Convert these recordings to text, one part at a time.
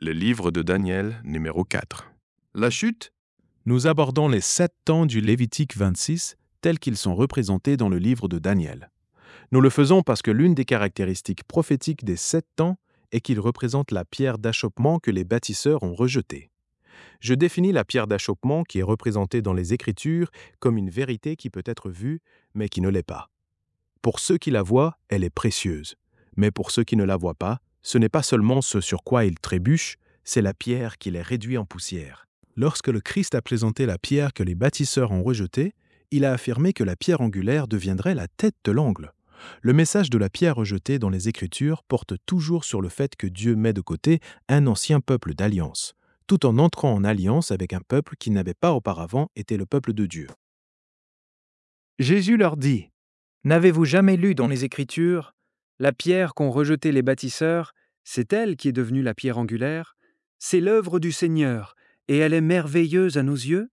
Le livre de Daniel, numéro 4. La chute. Nous abordons les 7 temps du Lévitique 26 tels qu'ils sont représentés dans le livre de Daniel. Nous le faisons parce que l'une des caractéristiques prophétiques des 7 temps est qu'ils représentent la pierre d'achoppement que les bâtisseurs ont rejetée. Je définis la pierre d'achoppement qui est représentée dans les Écritures comme une vérité qui peut être vue, mais qui ne l'est pas. Pour ceux qui la voient, elle est précieuse. Mais pour ceux qui ne la voient pas, ce n'est pas seulement ce sur quoi ils trébuchent, c'est la pierre qui les réduit en poussière. Lorsque le Christ a présenté la pierre que les bâtisseurs ont rejetée, il a affirmé que la pierre angulaire deviendrait la tête de l'angle. Le message de la pierre rejetée dans les Écritures porte toujours sur le fait que Dieu met de côté un ancien peuple d'alliance, tout en entrant en alliance avec un peuple qui n'avait pas auparavant été le peuple de Dieu. Jésus leur dit : « N'avez-vous jamais lu dans les Écritures : la pierre qu'ont rejetée les bâtisseurs, c'est elle qui est devenue la pierre angulaire. C'est l'œuvre du Seigneur, et elle est merveilleuse à nos yeux.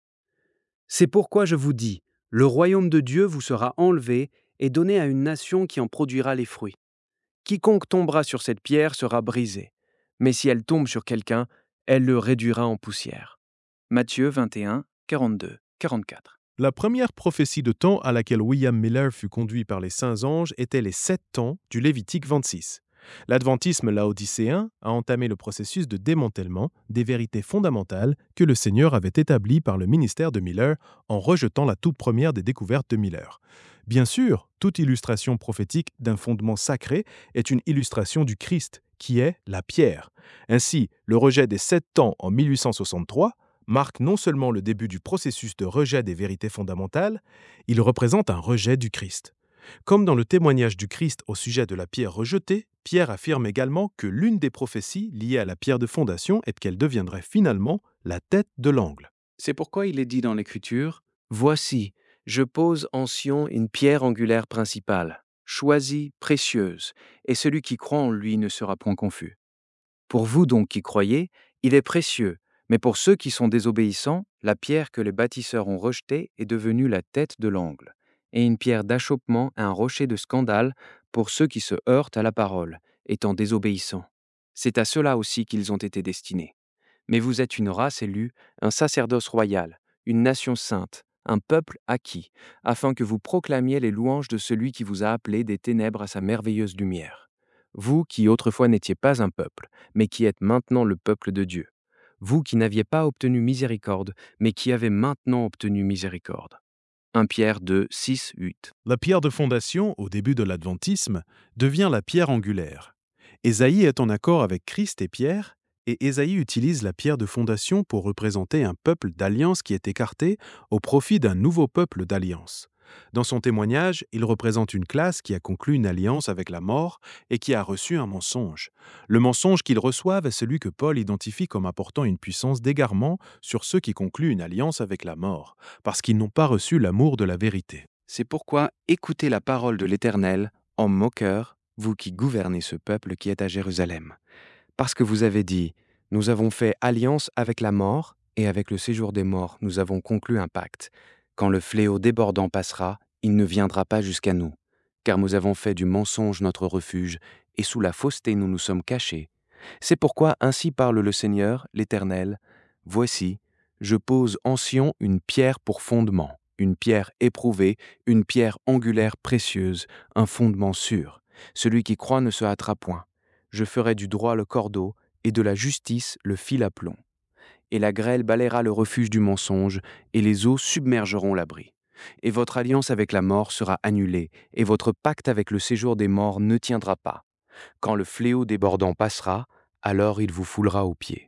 C'est pourquoi je vous dis : le royaume de Dieu vous sera enlevé et donné à une nation qui en produira les fruits. Quiconque tombera sur cette pierre sera brisé, mais si elle tombe sur quelqu'un, elle le réduira en poussière. » Matthieu 21, 42, 44. La première prophétie de temps à laquelle William Miller fut conduit par les saints anges était les 7 temps du Lévitique 26. L'adventisme laodicéen a entamé le processus de démantèlement des vérités fondamentales que le Seigneur avait établies par le ministère de Miller en rejetant la toute première des découvertes de Miller. Bien sûr, toute illustration prophétique d'un fondement sacré est une illustration du Christ, qui est la pierre. Ainsi, le rejet des 7 temps en 1863 marque non seulement le début du processus de rejet des vérités fondamentales, il représente un rejet du Christ. Comme dans le témoignage du Christ au sujet de la pierre rejetée, Pierre affirme également que l'une des prophéties liées à la pierre de fondation est qu'elle deviendrait finalement la tête de l'angle. C'est pourquoi il est dit dans l'Écriture : « Voici, je pose en Sion une pierre angulaire principale, choisie, précieuse, et celui qui croit en lui ne sera point confus. » Pour vous donc qui croyez, il est précieux, mais pour ceux qui sont désobéissants, la pierre que les bâtisseurs ont rejetée est devenue la tête de l'angle, et une pierre d'achoppement, un rocher de scandale pour ceux qui se heurtent à la parole, étant désobéissants. C'est à cela aussi qu'ils ont été destinés. Mais vous êtes une race élue, un sacerdoce royal, une nation sainte, un peuple acquis, afin que vous proclamiez les louanges de celui qui vous a appelés des ténèbres à sa merveilleuse lumière. Vous qui autrefois n'étiez pas un peuple, mais qui êtes maintenant le peuple de Dieu. Vous qui n'aviez pas obtenu miséricorde, mais qui avez maintenant obtenu miséricorde. 1 Pierre 2, 6, 8. La pierre de fondation, au début de l'adventisme, devient la pierre angulaire. Ésaïe est en accord avec Christ et Pierre, et Ésaïe utilise la pierre de fondation pour représenter un peuple d'alliance qui est écarté au profit d'un nouveau peuple d'alliance. Dans son témoignage, il représente une classe qui a conclu une alliance avec la mort et qui a reçu un mensonge. Le mensonge qu'ils reçoivent est celui que Paul identifie comme apportant une puissance d'égarement sur ceux qui concluent une alliance avec la mort, parce qu'ils n'ont pas reçu l'amour de la vérité. C'est pourquoi écoutez la parole de l'Éternel, en moqueur, vous qui gouvernez ce peuple qui est à Jérusalem. Parce que vous avez dit : nous avons fait alliance avec la mort, et avec le séjour des morts, nous avons conclu un pacte. Quand le fléau débordant passera, il ne viendra pas jusqu'à nous. Car nous avons fait du mensonge notre refuge, et sous la fausseté nous nous sommes cachés. C'est pourquoi ainsi parle le Seigneur, l'Éternel : voici, je pose en Sion une pierre pour fondement, une pierre éprouvée, une pierre angulaire précieuse, un fondement sûr. Celui qui croit ne se hâtera point. Je ferai du droit le cordeau, et de la justice le fil à plomb. Et la grêle balayera le refuge du mensonge, et les eaux submergeront l'abri. Et votre alliance avec la mort sera annulée, et votre pacte avec le séjour des morts ne tiendra pas. Quand le fléau débordant passera, alors il vous foulera aux pieds.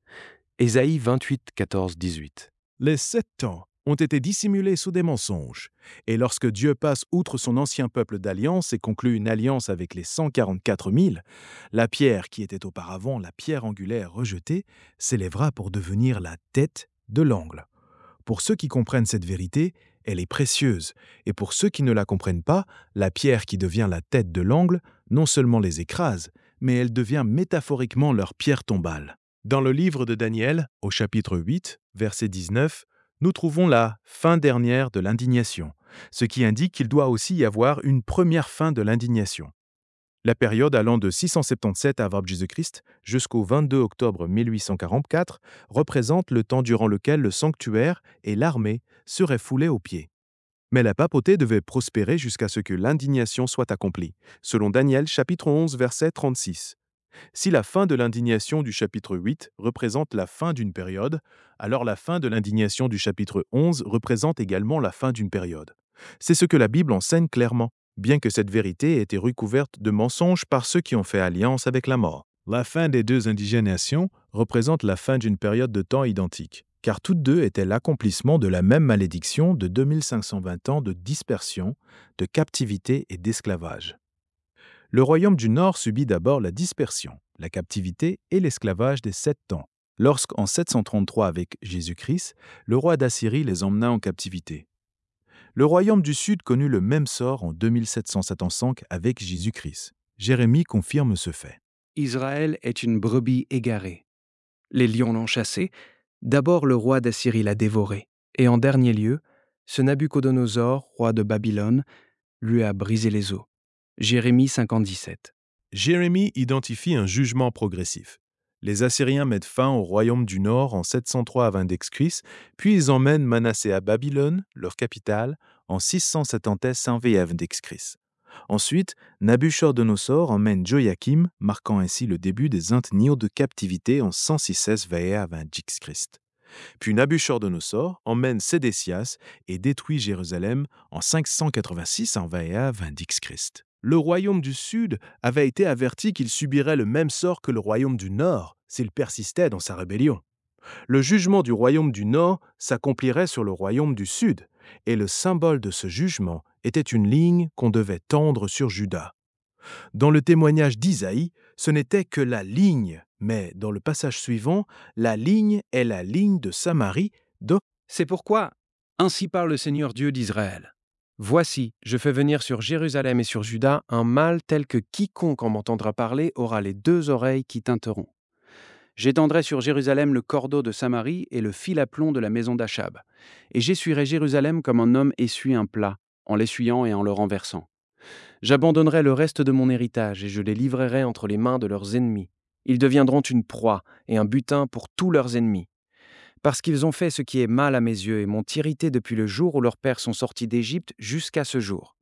Ésaïe 28, 14, 18. Les 7 temps ont été dissimulés sous des mensonges. Et lorsque Dieu passe outre son ancien peuple d'alliance et conclut une alliance avec les 144 000, la pierre qui était auparavant la pierre angulaire rejetée s'élèvera pour devenir la tête de l'angle. Pour ceux qui comprennent cette vérité, elle est précieuse, et pour ceux qui ne la comprennent pas, la pierre qui devient la tête de l'angle non seulement les écrase, mais elle devient métaphoriquement leur pierre tombale. Dans le livre de Daniel, au chapitre 8, verset 19, nous trouvons la fin dernière de l'indignation, ce qui indique qu'il doit aussi y avoir une première fin de l'indignation. La période allant de 677 avant Jésus-Christ jusqu'au 22 octobre 1844 représente le temps durant lequel le sanctuaire et l'armée seraient foulés aux pieds. Mais la papauté devait prospérer jusqu'à ce que l'indignation soit accomplie, selon Daniel chapitre 11 verset 36. Si la fin de l'indignation du chapitre 8 représente la fin d'une période, alors la fin de l'indignation du chapitre 11 représente également la fin d'une période. C'est ce que la Bible enseigne clairement, bien que cette vérité ait été recouverte de mensonges par ceux qui ont fait alliance avec la mort. La fin des deux indignations représente la fin d'une période de temps identique, car toutes deux étaient l'accomplissement de la même malédiction de 2520 ans de dispersion, de captivité et d'esclavage. Le royaume du Nord subit d'abord la dispersion, la captivité et l'esclavage des 7 ans, lorsqu'en 733 avec Jésus-Christ, le roi d'Assyrie les emmena en captivité. Le royaume du Sud connut le même sort en 2775 avec Jésus-Christ. Jérémie confirme ce fait. Israël est une brebis égarée. Les lions l'ont chassé, d'abord le roi d'Assyrie l'a dévoré, et en dernier lieu, ce Nabuchodonosor, roi de Babylone, lui a brisé les os. Jérémie 50:17. Jérémie identifie un jugement progressif. Les Assyriens mettent fin au royaume du Nord en 703 avant Christ, puis ils emmènent Manassé à Babylone, leur capitale, en 670 avant Christ. Ensuite, Nabuchodonosor emmène Joachim, marquant ainsi le début des années de captivité en 106 avant Christ. Puis Nabuchodonosor emmène Sédécias et détruit Jérusalem en 586 avant Christ. Le royaume du Sud avait été averti qu'il subirait le même sort que le royaume du Nord s'il persistait dans sa rébellion. Le jugement du royaume du Nord s'accomplirait sur le royaume du Sud, et le symbole de ce jugement était une ligne qu'on devait tendre sur Juda. Dans le témoignage d'Isaïe, ce n'était que la ligne, mais dans le passage suivant, la ligne est la ligne de Samarie. C'est pourquoi, ainsi parle le Seigneur Dieu d'Israël. Voici, je fais venir sur Jérusalem et sur Juda un mal tel que quiconque en m'entendra parler aura les 2 oreilles qui tinteront. J'étendrai sur Jérusalem le cordeau de Samarie et le fil à plomb de la maison d'Achab. Et j'essuierai Jérusalem comme un homme essuie un plat, en l'essuyant et en le renversant. J'abandonnerai le reste de mon héritage et je les livrerai entre les mains de leurs ennemis. Ils deviendront une proie et un butin pour tous leurs ennemis. Parce qu'ils ont fait ce qui est mal à mes yeux et m'ont irrité depuis le jour où leurs pères sont sortis d'Égypte jusqu'à ce jour.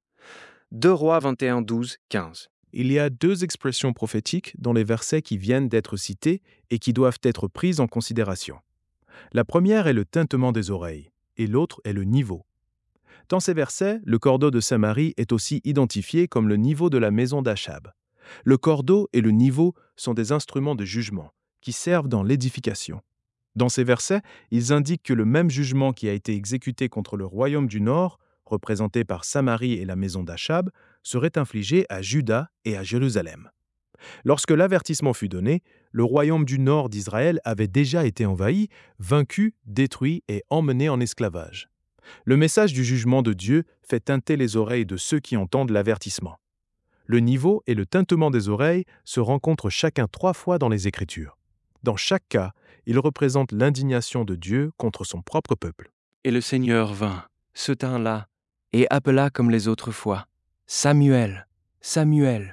2 Rois 21, 12, 15. Il y a 2 expressions prophétiques dans les versets qui viennent d'être cités et qui doivent être prises en considération. La première est le tintement des oreilles, et l'autre est le niveau. Dans ces versets, le cordeau de Samarie est aussi identifié comme le niveau de la maison d'Achab. Le cordeau et le niveau sont des instruments de jugement qui servent dans l'édification. Dans ces versets, ils indiquent que le même jugement qui a été exécuté contre le royaume du Nord, représenté par Samarie et la maison d'Achab, serait infligé à Juda et à Jérusalem. Lorsque l'avertissement fut donné, le royaume du Nord d'Israël avait déjà été envahi, vaincu, détruit et emmené en esclavage. Le message du jugement de Dieu fait tinter les oreilles de ceux qui entendent l'avertissement. Le niveau et le tintement des oreilles se rencontrent chacun 3 fois dans les Écritures. Dans chaque cas, il représente l'indignation de Dieu contre son propre peuple. Et le Seigneur vint, se tint là, et appela comme les autres fois, « Samuel, Samuel !»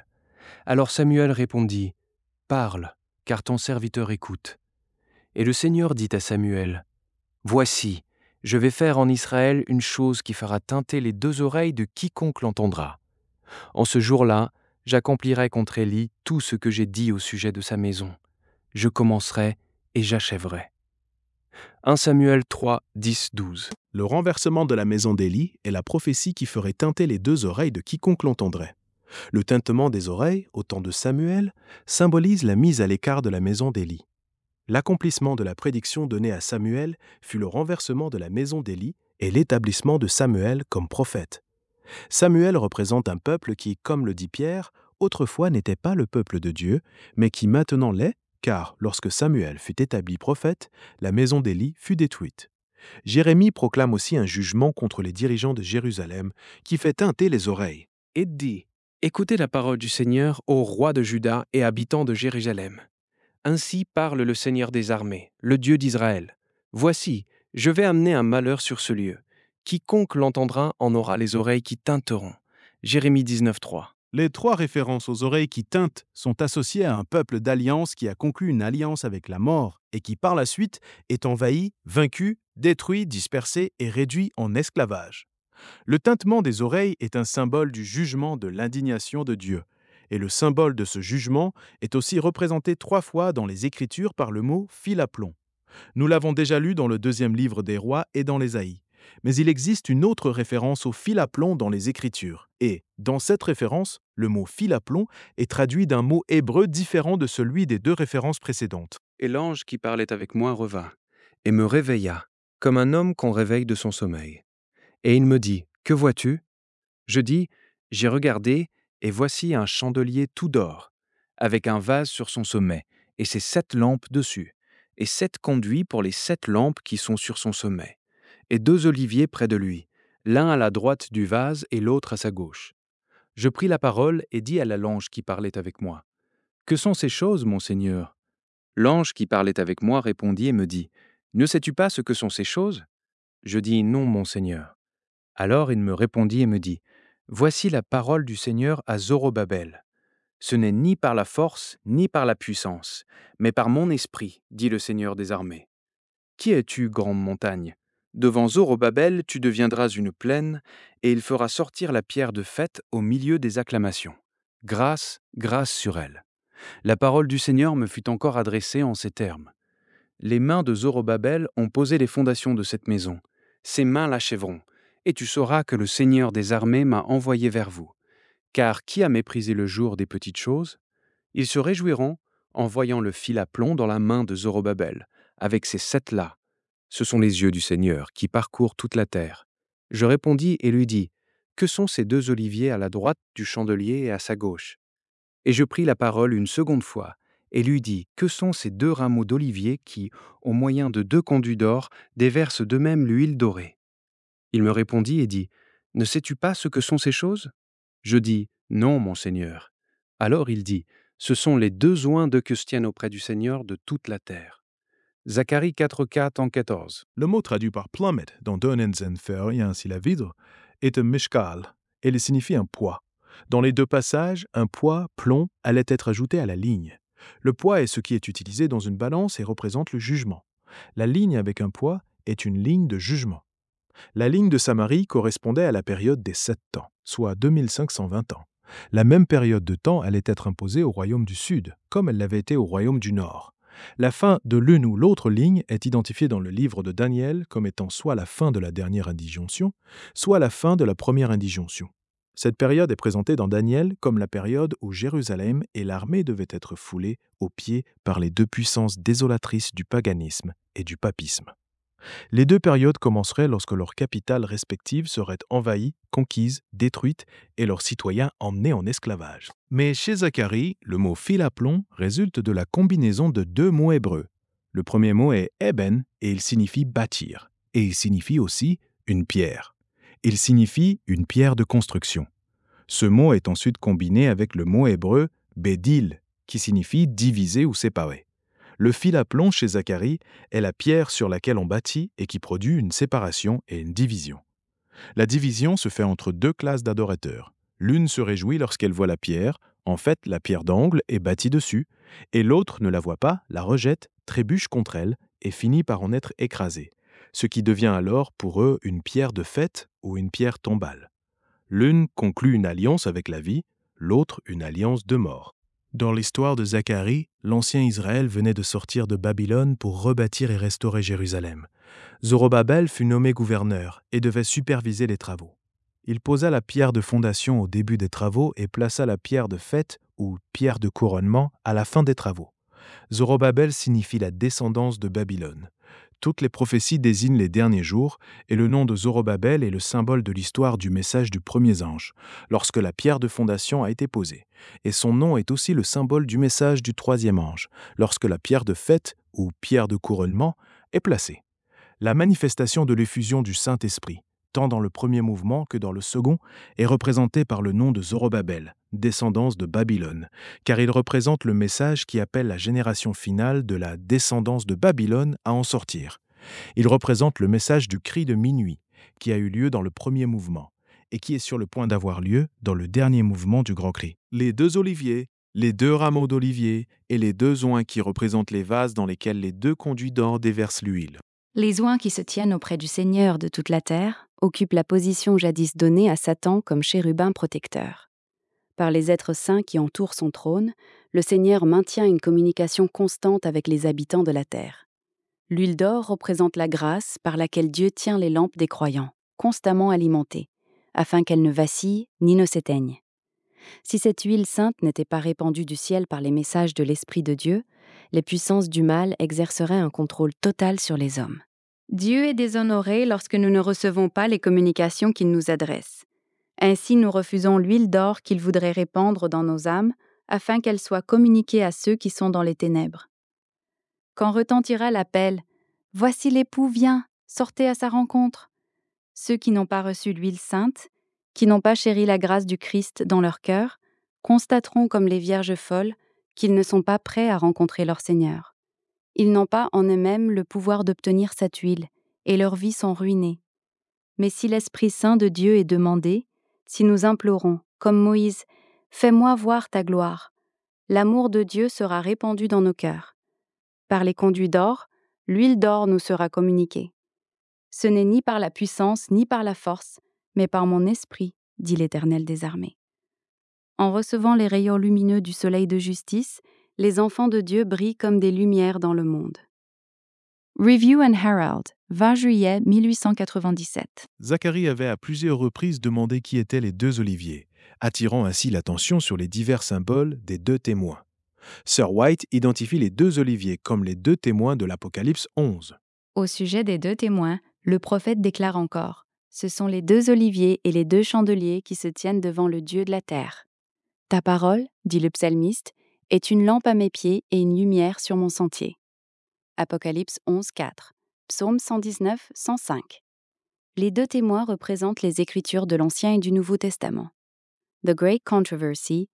Alors Samuel répondit, « Parle, car ton serviteur écoute. » Et le Seigneur dit à Samuel, « Voici, je vais faire en Israël une chose qui fera tinter les 2 oreilles de quiconque l'entendra. En ce jour-là, j'accomplirai contre Élie tout ce que j'ai dit au sujet de sa maison. Je commencerai et j'achèverai. » 1 Samuel 3, 10, 12. Le renversement de la maison d'Élie est la prophétie qui ferait tinter les 2 oreilles de quiconque l'entendrait. Le tintement des oreilles, au temps de Samuel, symbolise la mise à l'écart de la maison d'Élie. L'accomplissement de la prédiction donnée à Samuel fut le renversement de la maison d'Élie et l'établissement de Samuel comme prophète. Samuel représente un peuple qui, comme le dit Pierre, autrefois n'était pas le peuple de Dieu, mais qui maintenant l'est, car lorsque Samuel fut établi prophète, la maison d'Élie fut détruite. Jérémie proclame aussi un jugement contre les dirigeants de Jérusalem qui fait tinter les oreilles. Et dit, « Écoutez la parole du Seigneur, ô roi de Juda et habitants de Jérusalem. Ainsi parle le Seigneur des armées, le Dieu d'Israël. Voici, je vais amener un malheur sur ce lieu. Quiconque l'entendra en aura les oreilles qui tinteront. » Jérémie 19, 3. Les 3 références aux oreilles qui tintent sont associées à un peuple d'alliance qui a conclu une alliance avec la mort et qui par la suite est envahi, vaincu, détruit, dispersé et réduit en esclavage. Le tintement des oreilles est un symbole du jugement de l'indignation de Dieu. Et le symbole de ce jugement est aussi représenté 3 fois dans les Écritures par le mot fil à plomb. Nous l'avons déjà lu dans le 2e livre des Rois et dans l'Ésaïe. Mais il existe une autre référence au fil à plomb dans les Écritures. Et, dans cette référence, le mot fil à plomb est traduit d'un mot hébreu différent de celui des 2 références précédentes. Et l'ange qui parlait avec moi revint, et me réveilla, comme un homme qu'on réveille de son sommeil. Et il me dit, « Que vois-tu » Je dis, « J'ai regardé, et voici un chandelier tout d'or, avec un vase sur son sommet, et ses 7 lampes dessus, et 7 conduits pour les 7 lampes qui sont sur son sommet, et 2 oliviers près de lui, l'un à la droite du vase et l'autre à sa gauche. » Je pris la parole et dis à l'ange qui parlait avec moi, « Que sont ces choses, mon Seigneur » L'ange qui parlait avec moi répondit et me dit, « Ne sais-tu pas ce que sont ces choses » Je dis, « Non, mon Seigneur. » Alors il me répondit et me dit, « Voici la parole du Seigneur à Zorobabel. Ce n'est ni par la force, ni par la puissance, mais par mon esprit, dit le Seigneur des armées. Qui es-tu, grande montagne ? Devant Zorobabel, tu deviendras une plaine, et il fera sortir la pierre de fête au milieu des acclamations. Grâce, grâce sur elle. » La parole du Seigneur me fut encore adressée en ces termes. Les mains de Zorobabel ont posé les fondations de cette maison. Ses mains l'achèveront. Et tu sauras que le Seigneur des armées m'a envoyé vers vous. Car qui a méprisé le jour des petites choses ? Ils se réjouiront en voyant le fil à plomb dans la main de Zorobabel, avec ces 7-là. Ce sont les yeux du Seigneur qui parcourent toute la terre. Je répondis et lui dis, « Que sont ces 2 oliviers à la droite du chandelier et à sa gauche ?» Et je pris la parole une seconde fois, et lui dis, « Que sont ces 2 rameaux d'olivier qui, au moyen de 2 conduits d'or, déversent d'eux-mêmes l'huile dorée ?» Il me répondit et dit, « Ne sais-tu pas ce que sont ces choses ?» Je dis, « Non, mon Seigneur. » Alors il dit, « Ce sont les 2 oints de que se tiennent auprès du Seigneur de toute la terre. » Zacharie 4:14. Le mot traduit par plummet dans Dönenzenfer et ainsi la vidre est un mishkal et il signifie un poids. Dans les 2 passages, un poids, plomb, allait être ajouté à la ligne. Le poids est ce qui est utilisé dans une balance et représente le jugement. La ligne avec un poids est une ligne de jugement. La ligne de Samarie correspondait à la période des 7 ans, soit 2520 ans. La même période de temps allait être imposée au royaume du Sud, comme elle l'avait été au royaume du Nord. La fin de l'une ou l'autre ligne est identifiée dans le livre de Daniel comme étant soit la fin de la dernière indigence, soit la fin de la première indigence. Cette période est présentée dans Daniel comme la période où Jérusalem et l'armée devaient être foulées aux pieds par les 2 puissances désolatrices du paganisme et du papisme. Les 2 périodes commenceraient lorsque leurs capitales respectives seraient envahies, conquises, détruites et leurs citoyens emmenés en esclavage. Mais chez Zacharie, le mot fil à plomb résulte de la combinaison de 2 mots hébreux. Le premier mot est eben et il signifie bâtir, et il signifie aussi une pierre. Il signifie une pierre de construction. Ce mot est ensuite combiné avec le mot hébreu bédil, qui signifie diviser ou séparer. Le fil à plomb chez Zacharie est la pierre sur laquelle on bâtit et qui produit une séparation et une division. La division se fait entre 2 classes d'adorateurs. L'une se réjouit lorsqu'elle voit la pierre, en fait la pierre d'angle est bâtie dessus, et l'autre ne la voit pas, la rejette, trébuche contre elle et finit par en être écrasée, ce qui devient alors pour eux une pierre de fête ou une pierre tombale. L'une conclut une alliance avec la vie, l'autre une alliance de mort. Dans l'histoire de Zacharie, l'ancien Israël venait de sortir de Babylone pour rebâtir et restaurer Jérusalem. Zorobabel fut nommé gouverneur et devait superviser les travaux. Il posa la pierre de fondation au début des travaux et plaça la pierre de fête ou pierre de couronnement à la fin des travaux. Zorobabel signifie la descendance de Babylone. Toutes les prophéties désignent les derniers jours, et le nom de Zorobabel est le symbole de l'histoire du message du premier ange, lorsque la pierre de fondation a été posée. Et son nom est aussi le symbole du message du troisième ange, lorsque la pierre de fête, ou pierre de couronnement, est placée. La manifestation de l'effusion du Saint-Esprit, tant dans le premier mouvement que dans le second, est représentée par le nom de Zorobabel, descendance de Babylone, car il représente le message qui appelle la génération finale de la descendance de Babylone à en sortir. Il représente le message du cri de minuit, qui a eu lieu dans le premier mouvement, et qui est sur le point d'avoir lieu dans le dernier mouvement du Grand Cri. Les 2 oliviers, les 2 rameaux d'olivier et les 2 oins qui représentent les vases dans lesquels les 2 conduits d'or déversent l'huile. Les oins qui se tiennent auprès du Seigneur de toute la terre occupent la position jadis donnée à Satan comme chérubin protecteur. Par les êtres saints qui entourent son trône, le Seigneur maintient une communication constante avec les habitants de la terre. L'huile d'or représente la grâce par laquelle Dieu tient les lampes des croyants, constamment alimentées, afin qu'elles ne vacillent ni ne s'éteignent. Si cette huile sainte n'était pas répandue du ciel par les messages de l'Esprit de Dieu, les puissances du mal exerceraient un contrôle total sur les hommes. Dieu est déshonoré lorsque nous ne recevons pas les communications qu'il nous adresse. Ainsi, nous refusons l'huile d'or qu'il voudrait répandre dans nos âmes, afin qu'elle soit communiquée à ceux qui sont dans les ténèbres. Quand retentira l'appel « Voici l'époux vient, sortez à sa rencontre », ceux qui n'ont pas reçu l'huile sainte, qui n'ont pas chéri la grâce du Christ dans leur cœur, constateront comme les vierges folles qu'ils ne sont pas prêts à rencontrer leur Seigneur. Ils n'ont pas en eux-mêmes le pouvoir d'obtenir cette huile, et leurs vies sont ruinées. Mais si l'Esprit Saint de Dieu est demandé, si nous implorons, comme Moïse, « Fais-moi voir ta gloire », l'amour de Dieu sera répandu dans nos cœurs. Par les conduits d'or, l'huile d'or nous sera communiquée. Ce n'est ni par la puissance ni par la force, mais par mon esprit, dit l'Éternel des armées. En recevant les rayons lumineux du soleil de justice, les enfants de Dieu brillent comme des lumières dans le monde. Review and Herald, 20 juillet 1897. Zacharie avait à plusieurs reprises demandé qui étaient les 2 oliviers, attirant ainsi l'attention sur les divers symboles des 2 témoins. Sir White identifie les 2 oliviers comme les 2 témoins de l'Apocalypse 11. Au sujet des 2 témoins, le prophète déclare encore « Ce sont les 2 oliviers et les 2 chandeliers qui se tiennent devant le Dieu de la terre. Ta parole, dit le psalmiste, est une lampe à mes pieds et une lumière sur mon sentier. » Apocalypse 11, 4, Psaume 119, 105. Les 2 témoins représentent les Écritures de l'Ancien et du Nouveau Testament. The Great Controversy,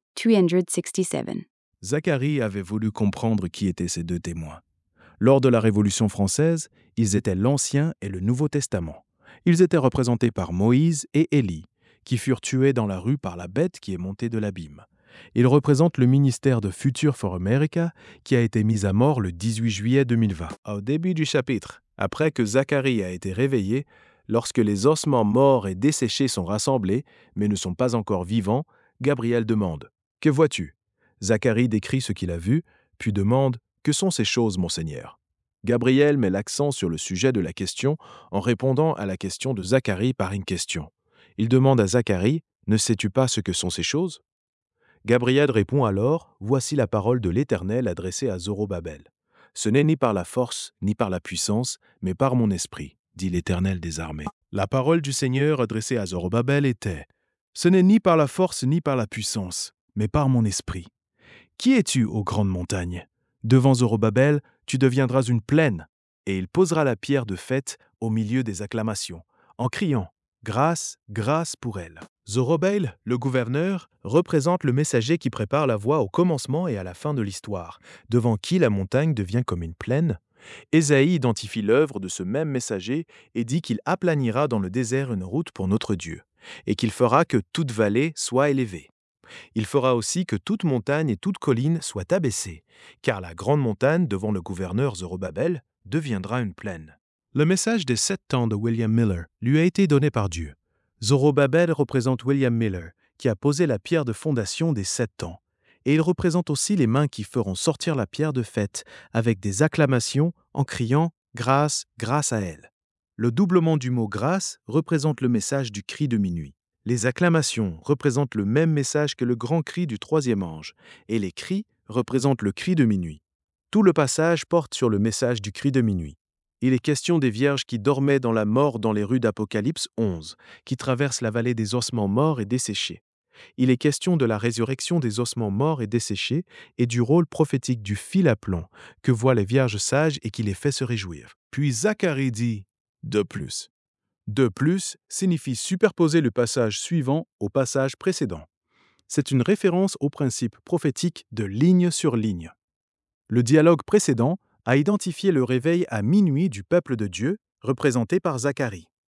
267. Zacharie avait voulu comprendre qui étaient ces 2 témoins. Lors de la Révolution française, ils étaient l'Ancien et le Nouveau Testament. Ils étaient représentés par Moïse et Élie, qui furent tués dans la rue par la bête qui est montée de l'abîme. Ils représentent le ministère de Future for America, qui a été mis à mort le 18 juillet 2020. Au début du chapitre, après que Zacharie a été réveillé, lorsque les ossements morts et desséchés sont rassemblés, mais ne sont pas encore vivants, Gabriel demande « Que vois-tu » Zacharie décrit ce qu'il a vu, puis demande « Que sont ces choses, mon Seigneur ?» Gabriel met l'accent sur le sujet de la question en répondant à la question de Zacharie par une question. Il demande à Zacharie « Ne sais-tu pas ce que sont ces choses ?» Gabriel répond alors « Voici la parole de l'Éternel adressée à Zorobabel. Ce n'est ni par la force, ni par la puissance, mais par mon esprit, dit l'Éternel des armées. » La parole du Seigneur adressée à Zorobabel était « Ce n'est ni par la force, ni par la puissance, mais par mon esprit. Qui es-tu, ô grande montagne ? Devant Zorobabel, tu deviendras une plaine, et il posera la pierre de fête au milieu des acclamations, en criant « Grâce, grâce pour elle ». Zorobabel, le gouverneur, représente le messager qui prépare la voie au commencement et à la fin de l'histoire, devant qui la montagne devient comme une plaine. Ésaïe identifie l'œuvre de ce même messager et dit qu'il aplanira dans le désert une route pour notre Dieu, et qu'il fera que toute vallée soit élevée. Il fera aussi que toute montagne et toute colline soient abaissées, car la grande montagne devant le gouverneur Zorobabel deviendra une plaine. Le message des 7 ans de William Miller lui a été donné par Dieu. Zorobabel représente William Miller, qui a posé la pierre de fondation des 7 ans, et il représente aussi les mains qui feront sortir la pierre de fête avec des acclamations en criant « Grâce, grâce à elle ». Le doublement du mot « grâce » représente le message du cri de minuit. Les acclamations représentent le même message que le grand cri du 3e ange, et les cris représentent le cri de minuit. Tout le passage porte sur le message du cri de minuit. Il est question des vierges qui dormaient dans la mort dans les rues d'Apocalypse 11, qui traversent la vallée des ossements morts et desséchés. Il est question de la résurrection des ossements morts et desséchés et du rôle prophétique du fil à plomb que voient les vierges sages et qui les fait se réjouir. Puis Zacharie dit « de plus ». De plus signifie superposer le passage suivant au passage précédent. C'est une référence au principe prophétique de ligne sur ligne. Le dialogue précédent a identifié le réveil à minuit du peuple de Dieu, représenté par Zacharie.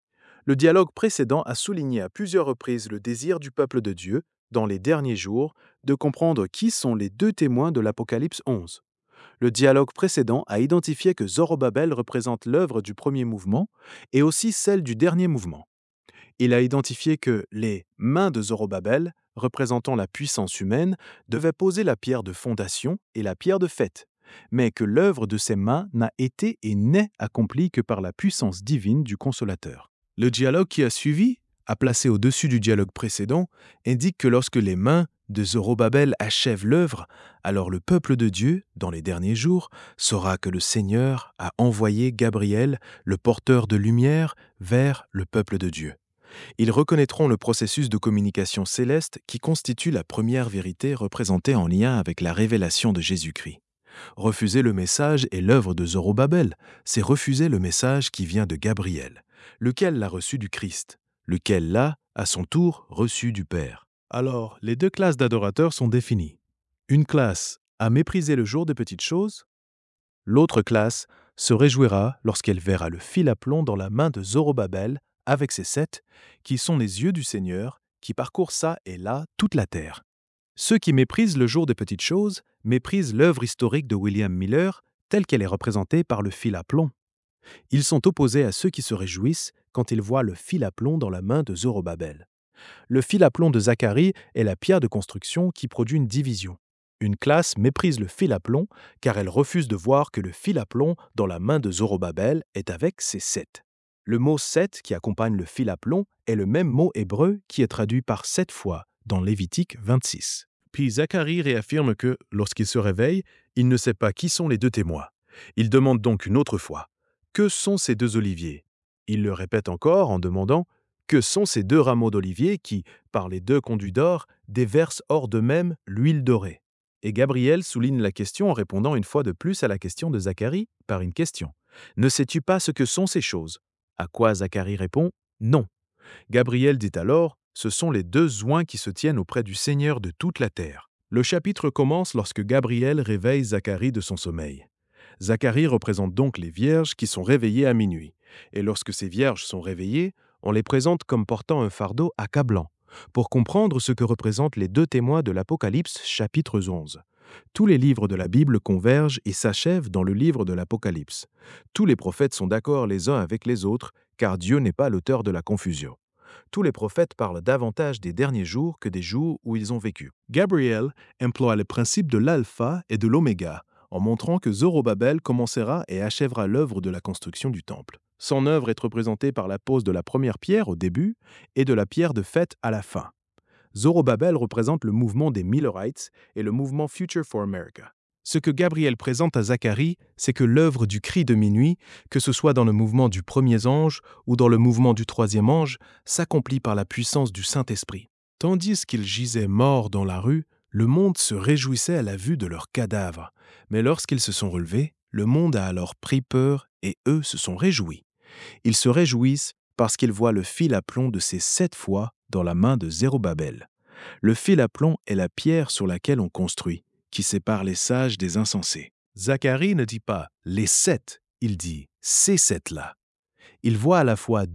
Le dialogue précédent a souligné à plusieurs reprises le désir du peuple de Dieu, dans les derniers jours, de comprendre qui sont les deux témoins de l'Apocalypse 11. Le dialogue précédent a identifié que Zorobabel représente l'œuvre du premier mouvement et aussi celle du dernier mouvement. Il a identifié que les mains de Zorobabel, représentant la puissance humaine, devaient poser la pierre de fondation et la pierre de fête, mais que l'œuvre de ces mains n'a été et n'est accomplie que par la puissance divine du Consolateur. Le dialogue qui a suivi, à placer au-dessus du dialogue précédent, indique que lorsque les mains de Zorobabel achèvent l'œuvre, alors le peuple de Dieu, dans les derniers jours, saura que le Seigneur a envoyé Gabriel, le porteur de lumière, vers le peuple de Dieu. Ils reconnaîtront le processus de communication céleste qui constitue la première vérité représentée en lien avec la révélation de Jésus-Christ. Refuser le message est l'œuvre de Zorobabel, c'est refuser le message qui vient de Gabriel, lequel l'a reçu du Christ, lequel l'a, à son tour, reçu du Père. Alors, les deux classes d'adorateurs sont définies. Une classe a méprisé le jour des petites choses, l'autre classe se réjouira lorsqu'elle verra le fil à plomb dans la main de Zorobabel avec ses 7, qui sont les yeux du Seigneur, qui parcourent ça et là toute la terre. Ceux qui méprisent le jour des petites choses méprisent l'œuvre historique de William Miller telle qu'elle est représentée par le fil à plomb. Ils sont opposés à ceux qui se réjouissent quand ils voient le fil à plomb dans la main de Zorobabel. Le fil à plomb de Zacharie est la pierre de construction qui produit une division. Une classe méprise le fil à plomb car elle refuse de voir que le fil à plomb dans la main de Zorobabel est avec ses 7. Le mot 7 qui accompagne le fil à plomb est le même mot hébreu qui est traduit par 7 fois dans Lévitique 26. Puis Zacharie réaffirme que, lorsqu'il se réveille, il ne sait pas qui sont les deux témoins. Il demande donc une autre fois « Que sont ces deux oliviers ?» Il le répète encore en demandant « Que sont ces deux rameaux d'olivier qui, par les deux conduits d'or, déversent hors d'eux-mêmes l'huile dorée ?» Et Gabriel souligne la question en répondant une fois de plus à la question de Zacharie par une question. « Ne sais-tu pas ce que sont ces choses ?» À quoi Zacharie répond « Non ». Gabriel dit alors « Ce sont les deux oins qui se tiennent auprès du Seigneur de toute la terre ». Le chapitre commence lorsque Gabriel réveille Zacharie de son sommeil. Zacharie représente donc les vierges qui sont réveillées à minuit. Et lorsque ces vierges sont réveillées, on les présente comme portant un fardeau accablant, pour comprendre ce que représentent les deux témoins de l'Apocalypse chapitre 11. Tous les livres de la Bible convergent et s'achèvent dans le livre de l'Apocalypse. Tous les prophètes sont d'accord les uns avec les autres, car Dieu n'est pas l'auteur de la confusion. Tous les prophètes parlent davantage des derniers jours que des jours où ils ont vécu. Gabriel emploie le principe de l'alpha et de l'oméga, en montrant que Zorobabel commencera et achèvera l'œuvre de la construction du temple. Son œuvre est représentée par la pose de la première pierre au début et de la pierre de fête à la fin. Zorobabel représente le mouvement des Millerites et le mouvement Future for America. Ce que Gabriel présente à Zacharie, c'est que l'œuvre du cri de minuit, que ce soit dans le mouvement du premier ange ou dans le mouvement du troisième ange, s'accomplit par la puissance du Saint-Esprit. Tandis qu'ils gisaient morts dans la rue, le monde se réjouissait à la vue de leurs cadavres. Mais lorsqu'ils se sont relevés, le monde a alors pris peur et eux se sont réjouis. Ils se réjouissent parce qu'ils voient le fil à plomb de ces 7 fois dans la main de Zorobabel. Le fil à plomb est la pierre sur laquelle on construit, qui sépare les sages des insensés. Zacharie ne dit pas « les 7 », il dit « ces 7-là ». Il voit à la fois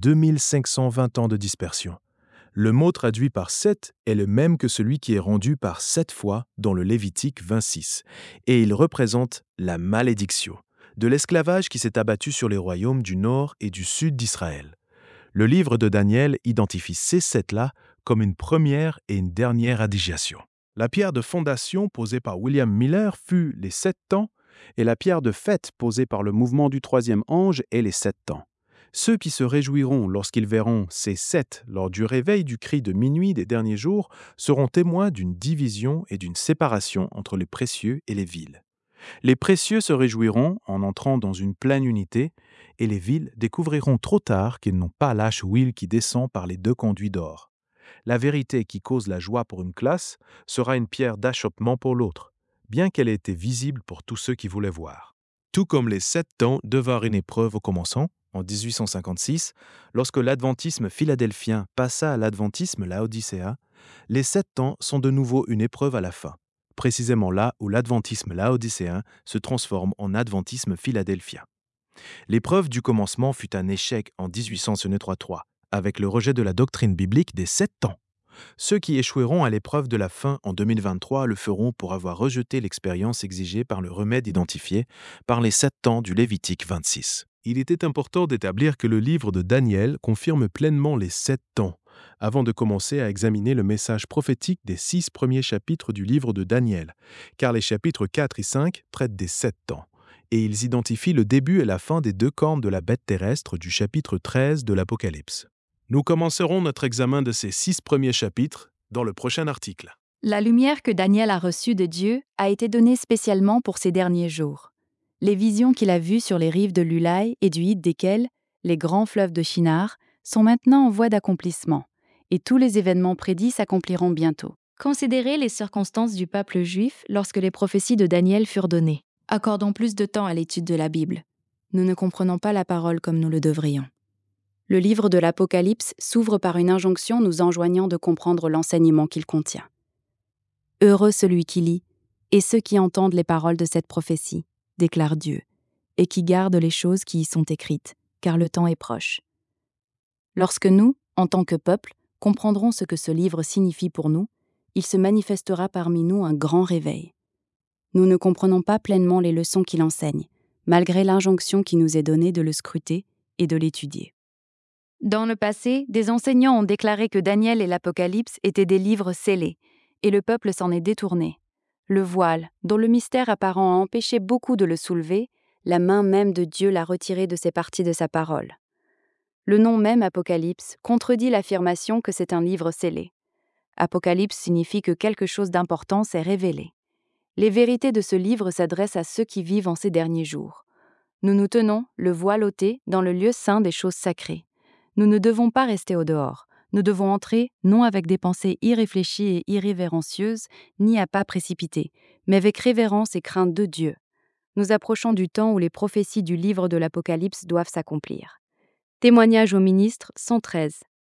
2520 ans de dispersion. Le mot traduit par 7 est le même que celui qui est rendu par 7 fois dans le Lévitique 26, et il représente la malédiction, de l'esclavage qui s'est abattu sur les royaumes du nord et du sud d'Israël. Le livre de Daniel identifie ces 7-là comme une première et une dernière adjégation. La pierre de fondation posée par William Miller fut les 7 temps, et la pierre de fête posée par le mouvement du troisième ange est les 7 temps. Ceux qui se réjouiront lorsqu'ils verront ces 7 lors du réveil du cri de minuit des derniers jours seront témoins d'une division et d'une séparation entre les précieux et les vils. Les précieux se réjouiront en entrant dans une pleine unité, et les vils découvriront trop tard qu'ils n'ont pas l'âche huile qui descend par les deux conduits d'or. La vérité qui cause la joie pour une classe sera une pierre d'achoppement pour l'autre, bien qu'elle ait été visible pour tous ceux qui voulaient voir. Tout comme les 7 temps devinrent une épreuve au commencement, en 1856, lorsque l'adventisme philadelphien passa à l'adventisme laodicéen, les 7 temps sont de nouveau une épreuve à la fin, précisément là où l'adventisme laodicéen se transforme en adventisme philadelphien. L'épreuve du commencement fut un échec en 1863, avec le rejet de la doctrine biblique des 7 temps. Ceux qui échoueront à l'épreuve de la fin en 2023 le feront pour avoir rejeté l'expérience exigée par le remède identifié par les 7 temps du Lévitique 26. Il était important d'établir que le livre de Daniel confirme pleinement les 7 temps, avant de commencer à examiner le message prophétique des 6 premiers chapitres du livre de Daniel, car les chapitres 4 et 5 traitent des 7 temps, et ils identifient le début et la fin des 2 cornes de la bête terrestre du chapitre 13 de l'Apocalypse. Nous commencerons notre examen de ces 6 premiers chapitres dans le prochain article. La lumière que Daniel a reçue de Dieu a été donnée spécialement pour ces derniers jours. Les visions qu'il a vues sur les rives de l'Ulaï et du Hiddékel, les grands fleuves de Shinar, sont maintenant en voie d'accomplissement, et tous les événements prédits s'accompliront bientôt. Considérez les circonstances du peuple juif lorsque les prophéties de Daniel furent données. Accordons plus de temps à l'étude de la Bible. Nous ne comprenons pas la parole comme nous le devrions. Le livre de l'Apocalypse s'ouvre par une injonction nous enjoignant de comprendre l'enseignement qu'il contient. Heureux celui qui lit, et ceux qui entendent les paroles de cette prophétie, déclare Dieu, et qui gardent les choses qui y sont écrites, car le temps est proche. Lorsque nous, en tant que peuple, comprendrons ce que ce livre signifie pour nous, il se manifestera parmi nous un grand réveil. Nous ne comprenons pas pleinement les leçons qu'il enseigne, malgré l'injonction qui nous est donnée de le scruter et de l'étudier. Dans le passé, des enseignants ont déclaré que Daniel et l'Apocalypse étaient des livres scellés, et le peuple s'en est détourné. Le voile, dont le mystère apparent a empêché beaucoup de le soulever, la main même de Dieu l'a retiré de ces parties de sa parole. Le nom même Apocalypse contredit l'affirmation que c'est un livre scellé. Apocalypse signifie que quelque chose d'important s'est révélé. Les vérités de ce livre s'adressent à ceux qui vivent en ces derniers jours. Nous nous tenons, le voile ôté, dans le lieu saint des choses sacrées. Nous ne devons pas rester au dehors. Nous devons entrer, non avec des pensées irréfléchies et irrévérencieuses, ni à pas précipités, mais avec révérence et crainte de Dieu. Nous approchons du temps où les prophéties du livre de l'Apocalypse doivent s'accomplir. Témoignage au ministre 113.